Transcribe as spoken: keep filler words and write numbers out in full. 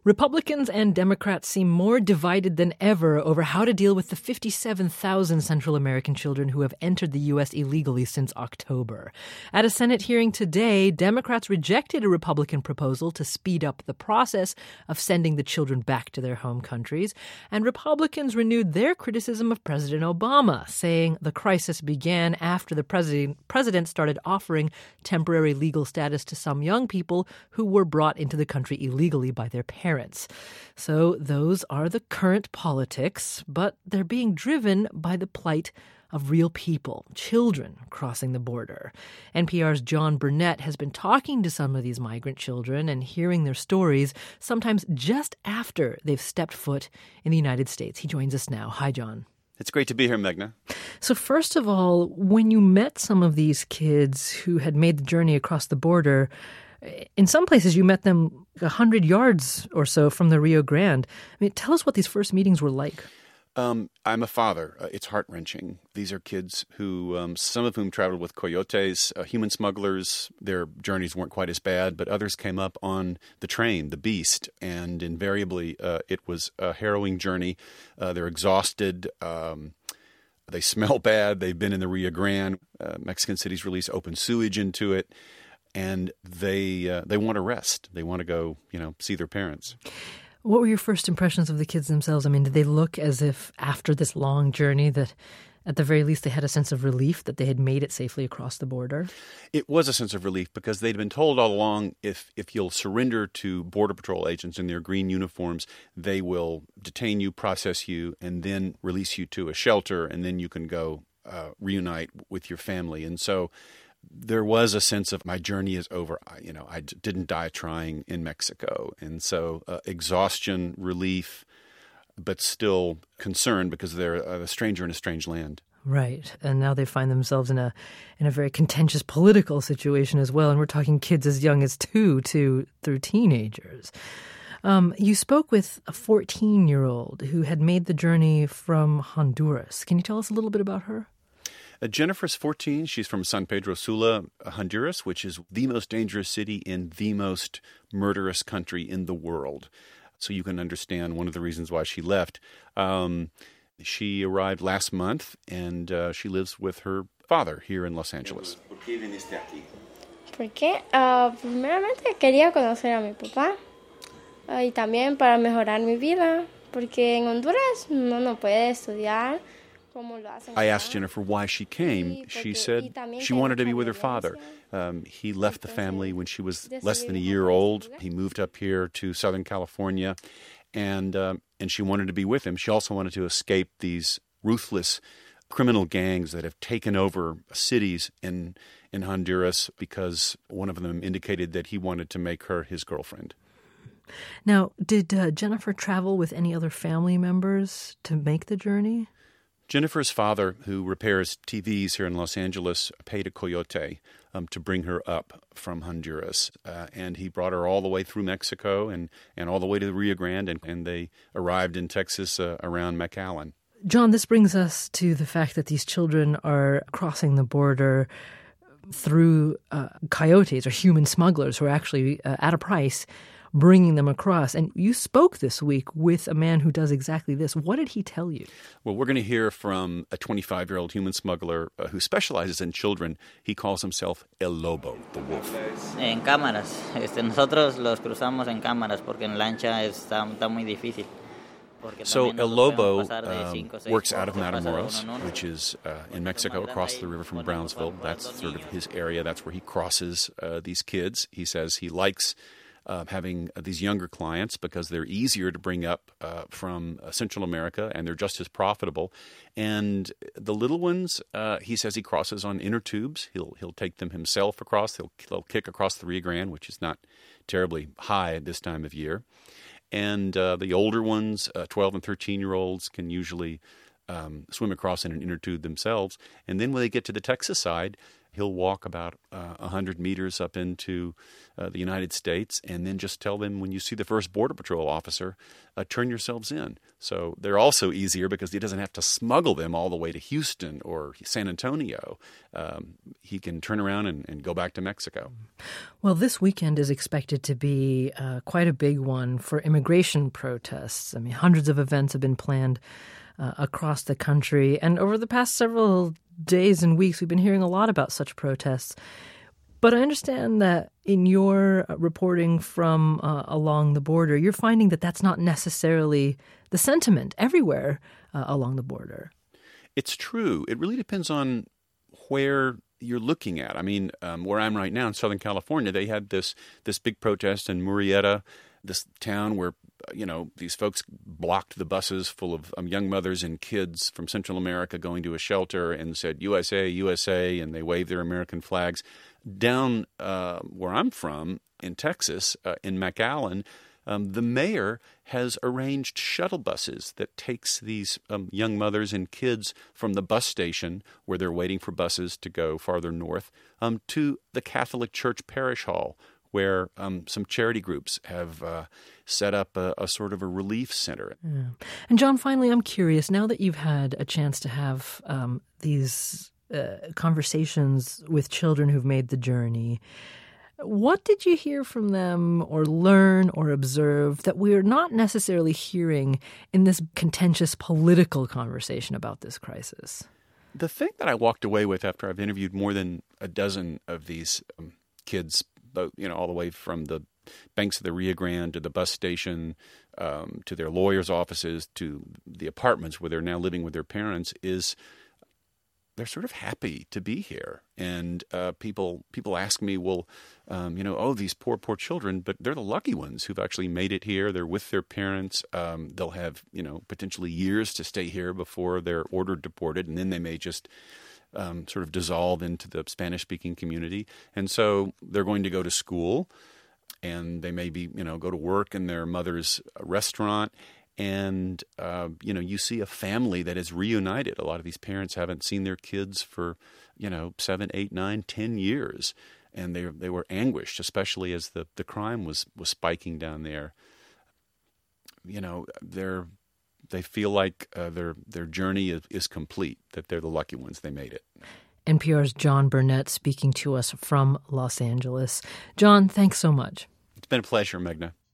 Republicans and Democrats seem more divided than ever over how to deal with the fifty-seven thousand Central American children who have entered the U S illegally since October. At a Senate hearing today, Democrats rejected a Republican proposal to speed up the process of sending the children back to their home countries, and Republicans renewed their criticism of President Obama, saying the crisis began after the president, president started offering temporary legal status to some young people who were brought into the country illegally by their parents. So those are the current politics, but they're being driven by the plight of real people, children crossing the border. N P R's John Burnett has been talking to some of these migrant children and hearing their stories, sometimes just after they've stepped foot in the United States. He joins us now. Hi, John. It's great to be here, Meghna. So first of all, when you met some of these kids who had made the journey across the border, in some places you met them one hundred yards or so from the Rio Grande. I mean, tell us what these first meetings were like. Um, I'm a father. Uh, it's heart-wrenching. These are kids who, um, some of whom traveled with coyotes, uh, human smugglers. Their journeys weren't quite as bad, but others came up on the train, the Beast, and invariably uh, it was a harrowing journey. Uh, they're exhausted. Um, they smell bad. They've been in the Rio Grande. Uh, Mexican cities release open sewage into it. And they uh, they want to rest. They want to go, you know, see their parents. What were your first impressions of the kids themselves? I mean, did they look as if after this long journey that at the very least they had a sense of relief that they had made it safely across the border? It was a sense of relief because they'd been told all along if, if you'll surrender to Border Patrol agents in their green uniforms, they will detain you, process you, and then release you to a shelter, and then you can go uh, reunite with your family. And so there was a sense of my journey is over. I, you know, I d- didn't die trying in Mexico. And so uh, exhaustion, relief, but still concerned because they're a stranger in a strange land. Right. And now they find themselves in a in a very contentious political situation as well. And we're talking kids as young as two to through teenagers. Um, you spoke with a fourteen-year-old who had made the journey from Honduras. Can you tell us a little bit about her? Uh, Jennifer's fourteen. She's from San Pedro Sula, Honduras, which is the most dangerous city in the most murderous country in the world. So you can understand one of the reasons why she left. Um, she arrived last month, and uh, she lives with her father here in Los Angeles. Porque uh, primeramente quería conocer a mi papá uh, y también para mejorar mi vida, porque en Honduras uno no puede estudiar. I asked Jennifer why she came. She said she wanted to be with her father. Um, he left the family when she was less than a year old. He moved up here to Southern California, and um, and she wanted to be with him. She also wanted to escape these ruthless criminal gangs that have taken over cities in in Honduras because one of them indicated that he wanted to make her his girlfriend. Now, did uh, Jennifer travel with any other family members to make the journey? Jennifer's father, who repairs T Vs here in Los Angeles, paid a coyote um, to bring her up from Honduras. Uh, and he brought her all the way through Mexico and, and all the way to the Rio Grande, and, and they arrived in Texas uh, around McAllen. John, this brings us to the fact that these children are crossing the border through uh, coyotes or human smugglers who are actually uh, at a price bringing them across. And you spoke this week with a man who does exactly this. What did he tell you? Well, we're going to hear from a twenty-five-year-old human smuggler uh, who specializes in children. He calls himself El Lobo, the wolf. En cámaras. Este, nosotros los cruzamos en cámaras porque en lancha está, está muy difícil. So El Lobo um, works out of Matamoros, which is uh, in Mexico, across the river from Brownsville. That's sort of his area. That's where he crosses uh, these kids. He says he likes Uh, having uh, these younger clients because they're easier to bring up uh, from uh, Central America, and they're just as profitable. And the little ones, uh, he says he crosses on inner tubes. He'll he'll take them himself across. He'll, he'll kick across the Rio Grande, which is not terribly high at this time of year. And uh, the older ones, uh, twelve and thirteen-year-olds, can usually um, swim across in an inner tube themselves. And then when they get to the Texas side, He'll walk about uh, one hundred meters up into uh, the United States and then just tell them, when you see the first Border Patrol officer, uh, turn yourselves in. So they're also easier because he doesn't have to smuggle them all the way to Houston or San Antonio. Um, he can turn around and, and go back to Mexico. Well, this weekend is expected to be uh, quite a big one for immigration protests. I mean, hundreds of events have been planned uh, across the country. And over the past several days and weeks, we've been hearing a lot about such protests. But I understand that in your reporting from uh, along the border, you're finding that that's not necessarily the sentiment everywhere uh, along the border. It's true. It really depends on where you're looking at. I mean, um, where I'm right now in Southern California, they had this this big protest in Murrieta, this town where, you know, these folks blocked the buses full of um, young mothers and kids from Central America going to a shelter and said, U S A, U S A, and they waved their American flags. Down uh, where I'm from, in Texas, uh, in McAllen, um, the mayor has arranged shuttle buses that takes these um, young mothers and kids from the bus station where they're waiting for buses to go farther north um, to the Catholic Church Parish Hall, where um, some charity groups have uh, set up a, a sort of a relief center. Yeah. And John, finally, I'm curious, now that you've had a chance to have um, these uh, conversations with children who've made the journey, what did you hear from them or learn or observe that we're not necessarily hearing in this contentious political conversation about this crisis? The thing that I walked away with after I've interviewed more than a dozen of these um, kids, you know, all the way from the banks of the Rio Grande to the bus station, um, to their lawyers' offices, to the apartments where they're now living with their parents, is they're sort of happy to be here. And uh, people people ask me, well, um, you know, oh, these poor, poor children, but they're the lucky ones who've actually made it here. They're with their parents. Um, they'll have, you know, potentially years to stay here before they're ordered deported, and then they may just um, sort of dissolve into the Spanish-speaking community. And so they're going to go to school, and they may be, you know, go to work in their mother's restaurant. And, uh, you know, you see a family that is reunited. A lot of these parents haven't seen their kids for, you know, seven, eight, nine, ten years. And they they were anguished, especially as the, the crime was, was spiking down there. You know, they're they feel like uh, their their journey is, is complete, that they're the lucky ones. They made it. N P R's John Burnett speaking to us from Los Angeles. John, thanks so much. It's been a pleasure, Meghna.